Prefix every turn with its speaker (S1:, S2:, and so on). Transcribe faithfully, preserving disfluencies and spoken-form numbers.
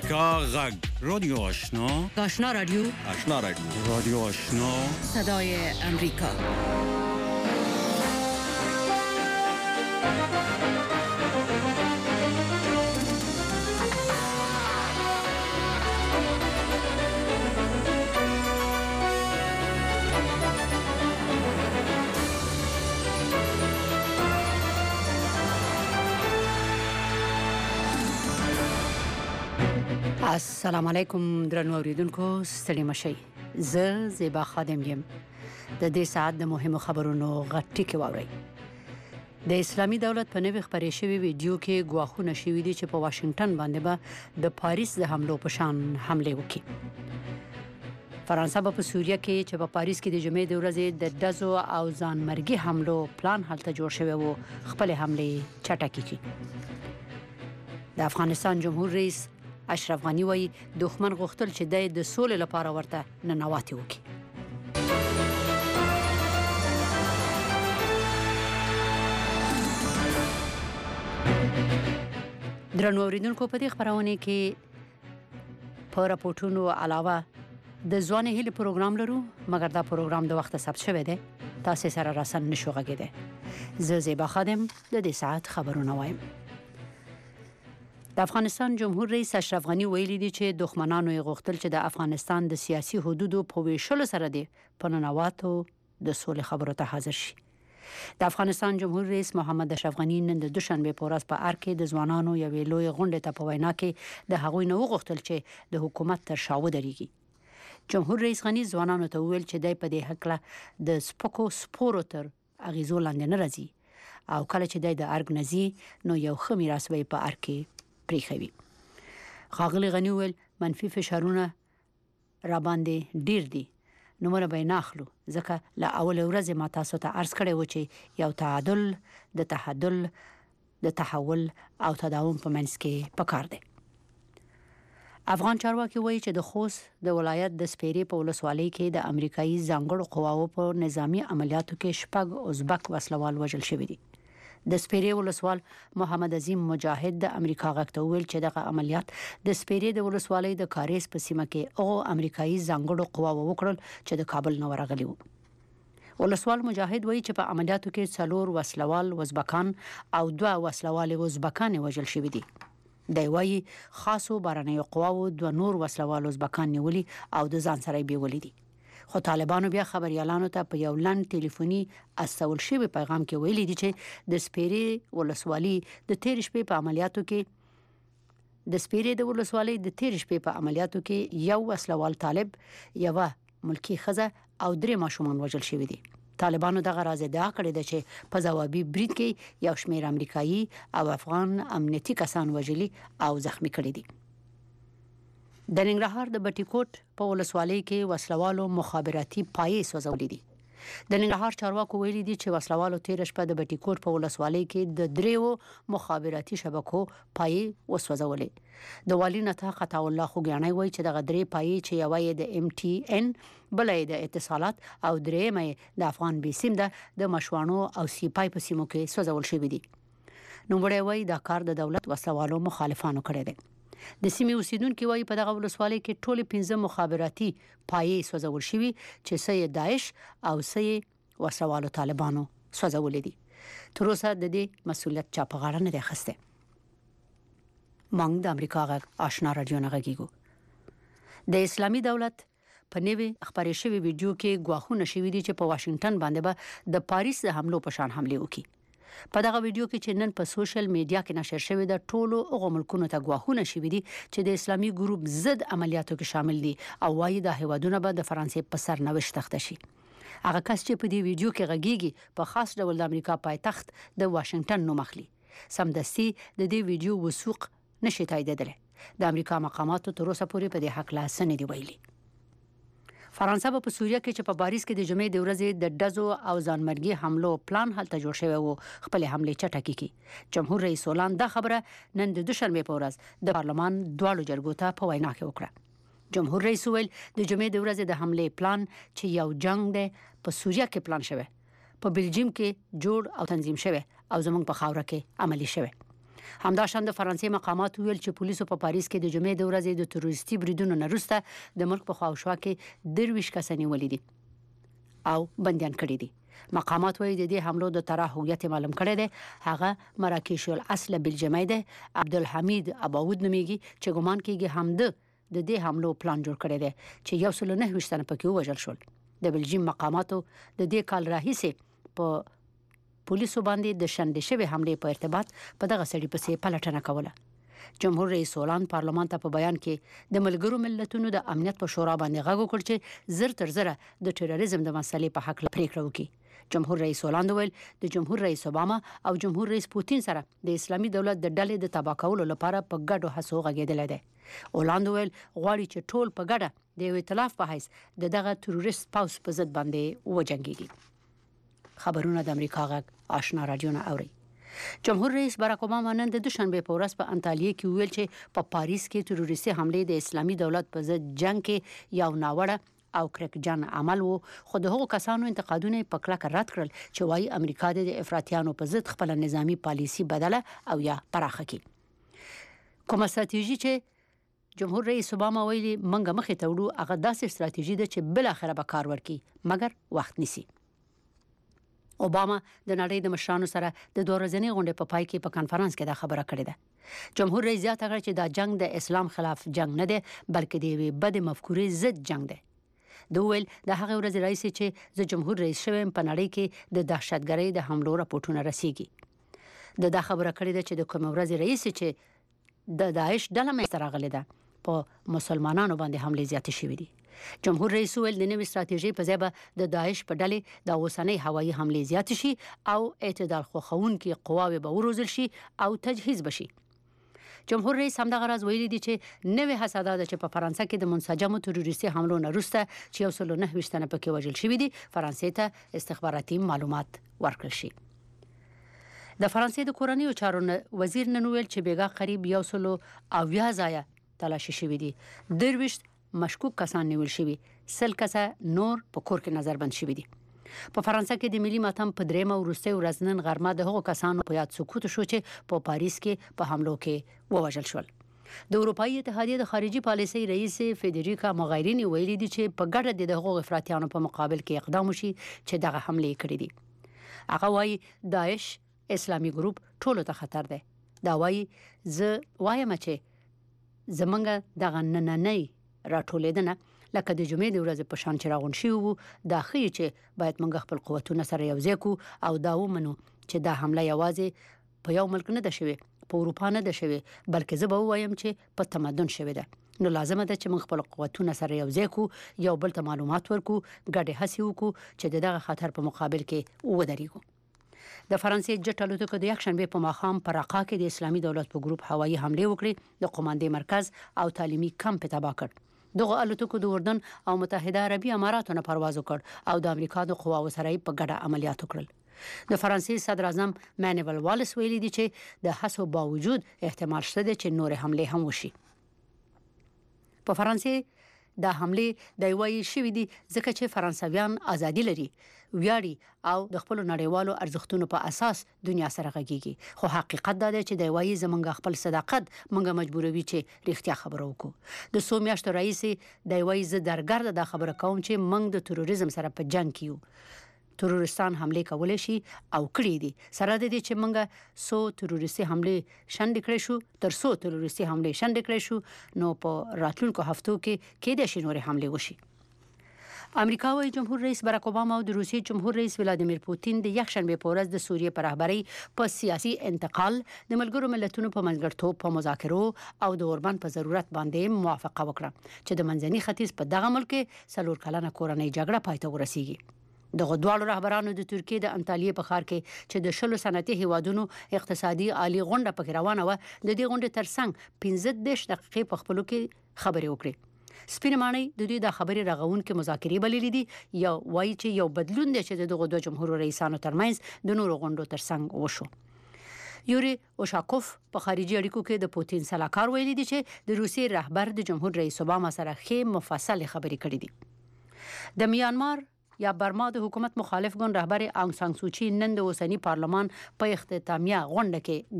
S1: امریکا غږ رادیو آشنا
S2: آشنا رادیو
S1: آشنا رادیو رادیو آشنا
S2: صدای امریکا. السلام علیکم درنو اوریدونکو، ستړي مشئ. زه زیبا خادم یم. د دې ساعت د مهمو خبرونو غټ ټکی واورئ. د اسلامي دولت په نوې خپرې شوې ویډیو کې ګواښونه شوي دي چې په واشنگټن باندې به د پاریس د حملو په شان حمله وکړي. فرانسه به په سوریه کې چې په پاریس کې د جمعې د ورځې د ډزو او ځانمرګي حملو پلان هلته جوړ شوی وو، خپل حمله چټکې کړي. د افغانستان جمهور رئیس اشرف غنی وایي دښمن غوښتل چې د سولې لپاره ورته ننواتې وکړي. درنو اوریدونکو، په دې خبرونه کې په راپورټونو علاوه د ځوان هیله پروګرام لرو، مګر دا پروګرام د وخت ثبت شوی دی، تاسو سره راسن نشو غږیدل. زه زیبا خادم د دې ساعت خبرونه وایم. د افغانستان جمهور رئیس اشرف غنی ویلي دی چې دښمنانو یې غوښتل چې د افغانستان د سیاسي حدودو په ویشلو سره دی په ننواتو د سولې خبرو ته حاضر شي. د افغانستان جمهور رئیس محمد اشرف غنی نن د دوشنبه په ورځ په ار کې د ځوانانو یوې لوی غونډې ته په وینا کې د هغوی نه وغوښتل چې د حکومت تر شا ودرېږي. جمهور رئیس غنی ځوانانو ته وویل چې دی په دې هکله د سپکو سپورو تر اغیزو لاندې نه راځي او کله چې دی د ارګ نزي نو یو ښه میراث به په ار کې پریخوي. ښاغلي غنی ویل منفي فشارونه را باندې ډیر دي، نو موږ به نه اخلو، ځکه له اول ورځې ما تاسو ته عرض کړی و چې یو تعادل د تحدل د تحول او تداوم په منځ کې پکار دی. افغان چارواکي وایي چې د خوست د ولایت د سپیرې په ولسوالۍ کې د امریکایي ځانګړو قواوو په نظامی عملیاتو کې شپږ ازبک وسلوال وژل شوي دي. د سپیرې ولسوال محمد عظیم مجاهد د امریکا غږ ته ویل چې دغه عملیات د سپیرې د ولسوالۍ د کاریز په سیمه کې او امریکایي ځانګړو قواوو وکړل چې د کابل نه ورغلي وو. ولسوال مجاهد وایي چې په عملیاتو کې څلور وسلوال ازبکان او دوه وسلوال ازبکان وژل شوي دي. دی وایي خاصو بارنیو قواوو دوه نور وسلوال ازبکان نیولي او د ځان سره یې بیولي دي. خو طالبانو بیا خبريالانو ته په یو لنډ ټلیفوني استول شوی پیغام کې ویلي دي چې د سپیرې ولسوالۍ د تیر شپې په عملیاتو کې د سپیرې د ولسوالۍ د تیر شپې په عملیاتو کې یو وسلوال طالب، یو ملکی خزه او درې ماشومان وژل شوی دي. طالبانو دغه راز ادعا کړې ده چې په ځوابي برید کې یو شمېر امریکایي او افغان امنیتي کسان وژلي او زخمی کړي دي. د ننګرهار د بټي کوټ په ولسوالۍ کې وسلوالو مخابراتي پایې سوځولې دي. د ننګرهار چارواکو ویلي دي چې وسلوالو تیر شپه د بټي کوټ په ولسوالۍ کې د دریو مخابراتي شبکو پایې وسوځولې. د والي نطاق عطا الله خوګیانی وایي چې دغه درې پایې چې یوه یې د ام ټي ان، بله یې د اتصالات او درېیمه یې د افغان بیسیم ده، د مشوانو او سیپای په سیمو کې سوځول شوي دي. نوموړی وایي دا کار د دولت وسلوالو مخالفانو کړی دی. د سیمې اوسیدونکو وایي په دغه ولسوالۍ کې ټول پنځه مخابراتي پایې سوځول شوي چې څه یې داعش او څه یې وسلوالو طالبانو سوځولې دي. تر اوسه د دې مسؤلیت چا په غاړه نه دی اخیستی. موږ د امریکا غږ آشنا رادیو نه غږیږو. د اسلامي دولت په نوې خپرې شوې ویډیو کې ګواښونه شوي دي چې په واشنگټن باندې به د پاریس د حملو په شان حمله وکړي. په دغه ویډیو کې چې نن په سوشل میډیا کې نشر شوی د ټولو هغو ملکونو ته ګواښونه شوي دي چې د اسلامي ګروپ ضد عملیاتو کې شامل دي او وایي دا هیوادونه به د فرانسې په سرنوشت اخته شي. هغه کس چې په دې ویډیو کې غږیږي په خاص ډول د امریکا پایتخت د واشنگټن نوم اخلي. سمدستي د دې ویډیو وثوق نشي تاییدېدلی. د امریکا مقاماتو تر اوسه پورې په دې هکله څه نه دي ویلي. فرانسه په سوریه کې چې په پاریس کې د جمعې د ورځې د ډزو او ځانمرګي حملو پلان هلته جوړ شوی وو، خپل حمله چټکې کړي. جمهور رئیس هولند دا خبره نن د دوشنبه په ورځ د پارلمان دواړو جرګو ته په وینا کې وکړه. جمهور رئیس ویل د جمعې د ورځې د حمله پلان چې یو جنگ دی په سوریه کې پلان شوی، په بلجیم کې جوړ او تنظیم شوی او زموږ په خاوره کې عملی شوی. همداشان د فرانسې مقامات ویل چې پولیسو په پاریس کې د جمعې د ورځې د تروریستي بریدونو نه وروسته د ملک په خواوشا کې درویش کسان نیولي دي او بندیان کړي دي. مقامات وایي د دې حملو د طرح هویت معلوم کړی دی. هغه مراکش الاصل بلجیمي دی، عبدالحمید اباود نومیږي چې ګمان کېږي همده د دې حملو پلان جوړ کړی دی چې یو سل نه ویشت تنه پکې ووژل شول. د بلجیم مقاماتو د دې کال راهیسې په پولیسو باندې د شنډې شوې حملې په ارتباط په دغه سړي پسې پلټنه کوله. جمهور رئیس هولند پارلمان ته په بیان کې د ملګرو ملتونو د امنیت په شورا باندې غږ وکړ چې زر تر زره د تروریزم د مسلې په حق پریکړه وکړي. جمهور رئیس هولند ویل د جمهور رئیس اوباما او جمهور رئیس پوتین سره د اسلامي دولت د ډلې د تباه کولو لپاره په ګډو هڅو غږېدلی دی. هولند ویل غواړي چې ټول په ګډه د یو ائتلاف په حیث د دغه تروریست پوځ په ضد باندې وجنګېږي. خبرونه د امریکا غږ آشنا رادیو نه اوري. جمهور رئیس باراک اوباما نن د دوشنبه په ورځ په انټالیه کې ویل چې په پاریس کې تروریستي حملې د اسلامي دولت په ضد جنگ کې یو ناوړه او کرکجن عمل وو، خو د هغو کسانو انتقادونه په کلکه رد کړل چې وايي امریکا د افراطیانو په ضد خپل نظامی پالیسی بدله او یا پراخه کړي. کومه ستراتیژي چې جمهور رئیس اوباما ویلي منګه مخې ته وړو هغه داسې ستراتیژي ده چې بل اخره به کار ورکړي مګر وخت نیسي. اوباما د نړۍ د مشرانو سره د دوه ورځنۍ غونډې په پای کې په کانفرنس کې دا خبره کړې ده. جمهور رئیس زیاته کړه چې دا جنگ د اسلام خلاف جنگ نه دی بلکې د یوې بدې مفکورې ضد جنگ دی. د ویل د هغه ورځ رئیس چې د جمهور رئیس شوم په نړۍ کې د دهشتګرۍ د حملو راپورټونه رسیږي. د دا خبره کړې ده چې د کوم ورځ رئیس چې د داعش ډله مې سره غلې ده په مسلمانانو باندې حمله زیاتې شوې دي. جمهور رئیس ویل د نوې ستراتیژي په ځای به د داعش په ډلې د اوسنۍ هوایي حملې زیاتې شي او اعتدال خوښونکي قواوې به وروزل شي او تجهیز بشي. جمهور رئیس همدغه راز ویلي دي چې نوې هڅه ده چې په فرانسه کې د منسجمو تروریستي حملو نه وروسته چې یو سل نه ویشت تنه پکې وژل شوي دي فرانسې ته استخباراتي معلومات ورکړل شي. د فرانسې د کورنیو چارو وزیر نن ویل چې بیګا قریب یو سل اویا ځایه تلاشي شوي دي. درویشت مشکوک کسان نیول شوي، سل کسه نور په کور کې نظربند شوي دي. په فرانسه کې د ملي ماتم په دریمه وروستۍ ورځ نن غرمه د هغو کسانو په یاد سقوط شو چې په پاریس کې په حملو کې ووژل شول. د اروپایي اتحادیې د خارجي پالیسۍ رئیس فیدریکا موغیرینی ویلي دي چې په ګډه د هغو افراطیانو په مقابل کې اقدام وشي چې دغه حملې کړې دي. هغه وایي داعش اسلامي ګروپ ټولو ته خطر دی. دا وایي زه وایم چې زمونږ دغه نننۍ راټولېدنه لکه د جمعې د ورځې په شان چې راغون شي وو دا ښیي چې باید موږ خپل قوتونه سره یوځای کړو او دا ومنو چې دا حمله یوازې په یو ملک نه ده شوې، په اروپا نه ده شوې بلکې زه به ووایم چې په تمدن شوې ده. نو لازمه ده چې موږ خپل قوتونه سره یوځای کړو، یو بل ته معلومات ورکړو، ګډې هڅې وکړو چې دغه خطر په مقابل کې ودرېږو. د فرانسې جټ الوتکو د یکشنبه په ماښام په راقه کې د اسلامي دولت په ګروپ هوایي حمله وکړې. د قوماندې مرکز او تعلیمي کمپ تباه کړ. دغه الوتکو د اردن او متحده عربي اماراتو نه پرواز وکړ او د امریکا د قواو سره په ګډه عملیات وکړل. د فرانسې صدر اعظم مانویل والس ویلي دي چې د هڅو باوجود احتمال شته چې نور حمله هم وشي. په فرانسې دا حمله د وایي شوې دي ځکه چې فرانسویان ازادي لري، ویاړي او د خپل نړیوالو ارزښتونو په اساس دنیا سره غږیږي. خو حقیقت دا دی چې د وایي زمونږ خپل صداقت مونږ مجبوروي چې رښتیا خبرو وکړو. د څو میاشتو رئیس د وایي زه درګرده دا خبره کوم چې مونږ د تروریزم سره په جنگ کې یو. تروریستان حمله کولای شي او کړی دي. سره د دې چې موږ سو تروریستي حمله شنډ کړې شو تر سو تروریستي حمله شنډ کړې شو نو په راتلونکو هفتو کې کېدای شي نور حمله وشي. امریکا وايي جمهور رئیس باراک اوباما او د روسیې جمهور رئیس ولادیمیر پوتین د یکشنبه په ورځ د سوریې په رهبرۍ په سیاسي انتقال د ملګرو ملتونو په منځګړیتوب په مذاکرو او د اوربان په ضرورت باندې موافقه وکړه چې د منځني ختیځ په دغه ملک کې څلور کلنه کورنۍ جګړه پای ته ورسیږي. دغه دواړو رهبرانو د ترکیې د انټالیه په ښار کې چې د شلو صنعتي هیوادونو اقتصادي عالی غونډه پکې روانه وه د دې غونډې ترڅنګ پنځه دېرش دقیقې په خپلو کې خبرې وکړې. سپینه ماڼۍ د دوی د خبرې رغونکې مذاکرې بللې دي. یو وایي چې یو بدلون دی چې دغه دوه جمهور رئیسانو ترمنځ د نورو غونډو ترڅنګ وشو. یوري اوشاکوف په خارجي اړیکو کې د پوتین سلاکار ویلي دي چې د روسیې رهبر د جمهور رئیس اوباما سره ښې مفصل خبرې کړې دي. د میانمار یا برما د حکومت مخالف ګوند رهبر آنګ سان سوچي نن د اوسنی پارلمان په اختتامیه غونډه کې